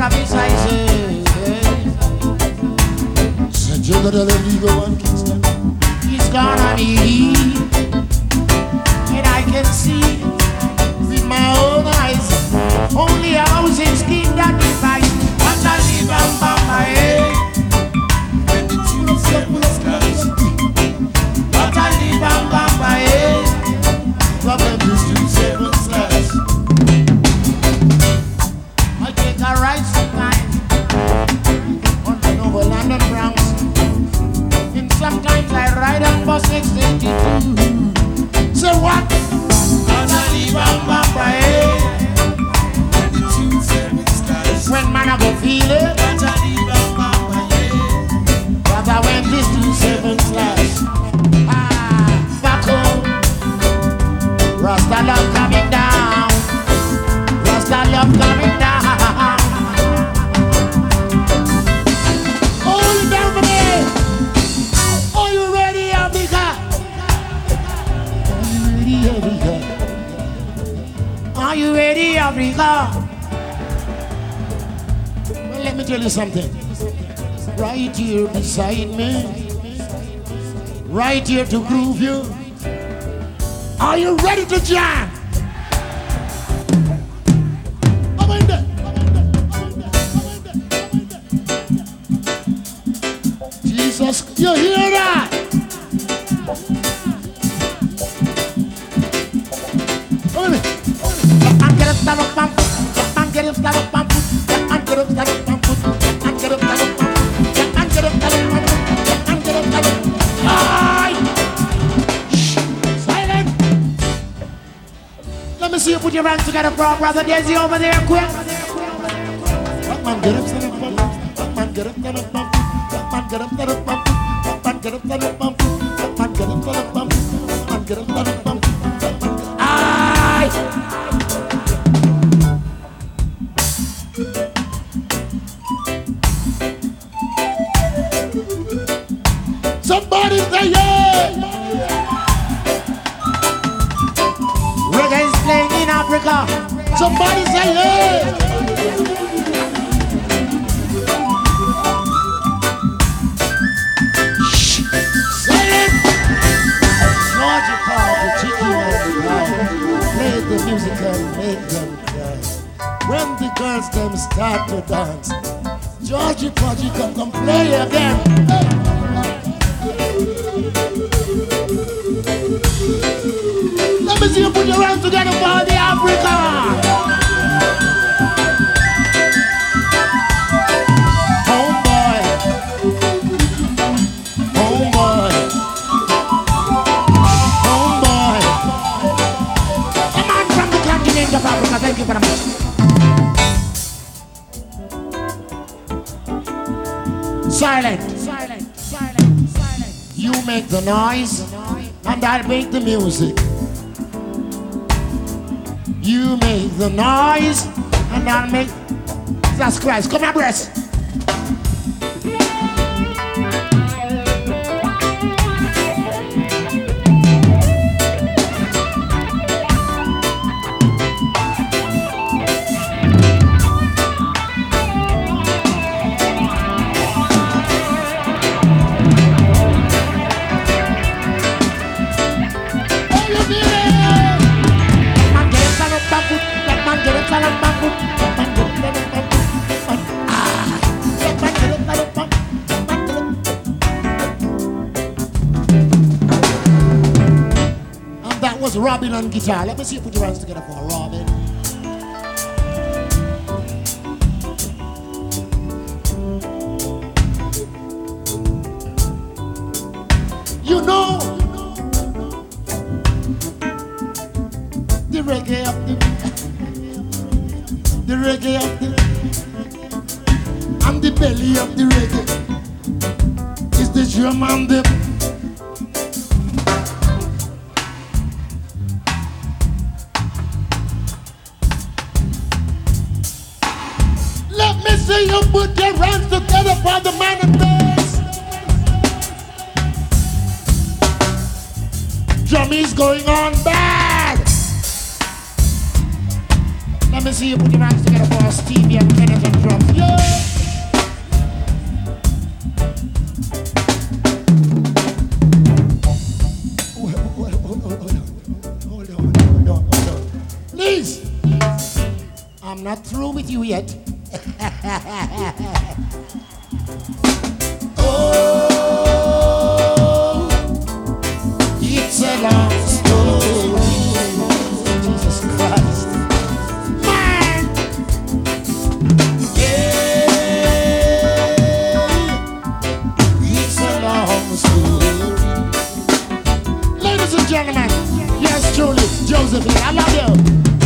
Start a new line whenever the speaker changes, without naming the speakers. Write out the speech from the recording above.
promise I say.
Said you got a legal one, Kingston.
He's gonna be, and I can see with my own eyes. Only a housing scheme that divides. What a live and bamba, eh? When the tune simple skies. What a live and bamba, eh?
Problem is 27 slash.
I take a ride sometimes on the Noble London Bronx. And sometimes I ride on bus 682.
Say what?
What a live and bamba, eh? When man I go feel it, but I went this 27 slash. Back home, Rasta love coming down, Rasta love coming down.
Hold it down for me. Are you ready, Africa?
Are you ready, Africa?
Let me tell you something. Right here beside me, right here to groove you. Are you ready to jam? I'm in there. Jesus, you hear that? Come in.
And get up, stand up, pump. And get up, stand up, pump. And get up, stand up, pump. And get up, stand up, pump. And get up, stand up, pump. And get up, stand up. Aye!
Silent.
Let me see you put your hands together for our brother Desi over there, quick.
Man, get up, stand up, pump. Man, get up, stand up, pump. Man, get up, stand up, pump. Man, get up, stand up, pump. Man, get up, stand up, pump. Man, get up, stand up, pump.
Aye!
Somebody say yeah!
Reggae is playing in Africa.
Somebody say yeah! Shh! Say it! Georgia called the chicken and the pie. Play the music and make them cry. When the girls them start to dance, Georgie Porgy come play again. Let me see you put your hands together for the Africa. Homeboy, homeboy, homeboy.
A man from the continent of Africa, thank you very much. Silent. Silent. Silent. Silent.
You make the noise, and I'll make the music.
You make the noise, and I'll make Jesus Christ. Come abreast.
Robin on guitar. Let me see you put your hands together for Robin. You know the reggae of the reggae of the and the belly of the reggae is the drum and the see you put your hands together for the man and bass. Drum is going on bad. Let me see you put your hands together for Stevie and Kenneth and drums. you yet. Oh, it's a long story. Jesus Christ. Man! Yeah, it's a long story. Ladies and gentlemen, yes, truly, Josephine, I love you.